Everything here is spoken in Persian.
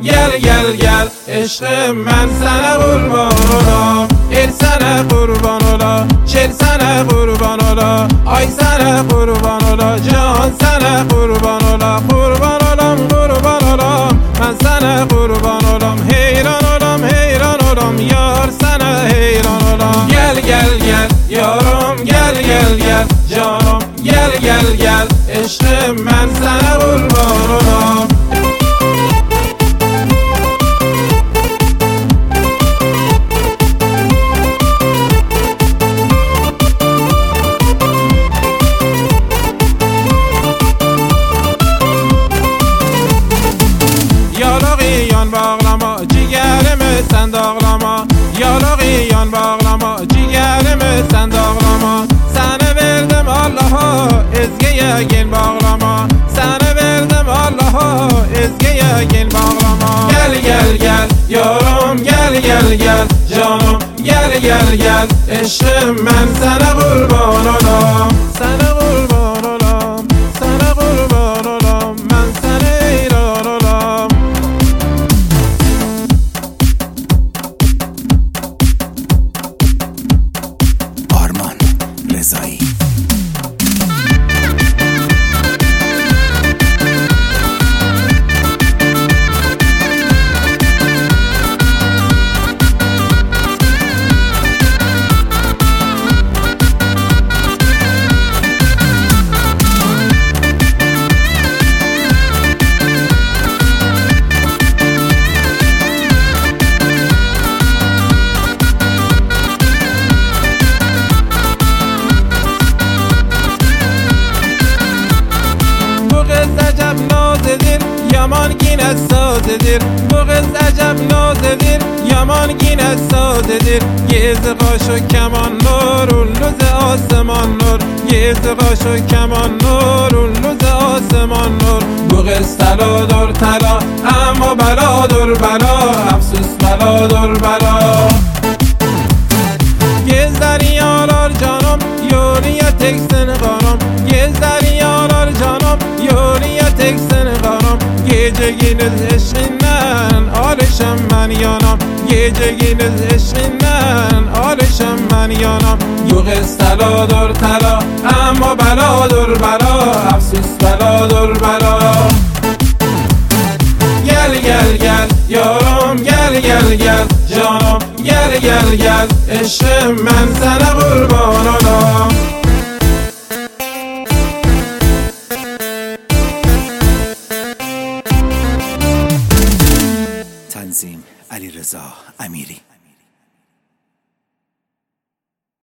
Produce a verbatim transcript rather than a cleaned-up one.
گل گل گل عشق من سنه قربان اولا ال سنه قربان اولا چل سنه قربان اولا آی سنه قربان اولا جان سنه قربان اولا قربان اولام قربان اولام من سنه قربان اولام حیران اولام حیران اولام یار سنه حیران اولام گل گل گل یارم گل گل گل جانم گل گل گل عشق من سنه قربان اولام یالاقیان باغلama ciğerimi sen dağlama Yalaqiyan bağlama ciğerimi sen dağlama Seni verdim Allah'a ezgeye gel bağlama Seni verdim Allah'a ezgeye gel bağlama Gel gel gel yorum gel gel gel canım gel gel gel eşkim ben sana kurban olam Sana kurban olam sana kurban olam ben sana hayran olam رضایی yaman yine sazedir Bu kız acep nazedir yaman yine sazedir Gezi kaşı keman nur ulluze asman nur Gezi kaşı keman nur ulluze asman nur Bu kız taladır tala ama beladır bela Afsus beladır bela Gez deryalar canım yolüye teksin kanım Gez deryalar canım yolüye teksin kanım Gece gündüz eşinden alışım ben yanam Gece gündüz eşinden alışım ben yanam Yok isteladır tela ama beladır bela Afsus beladır bela Gel gel gel yorum gel gel gel canım gel gel gel eşkim ben sana kurban olam تنظیم علیرضا امیری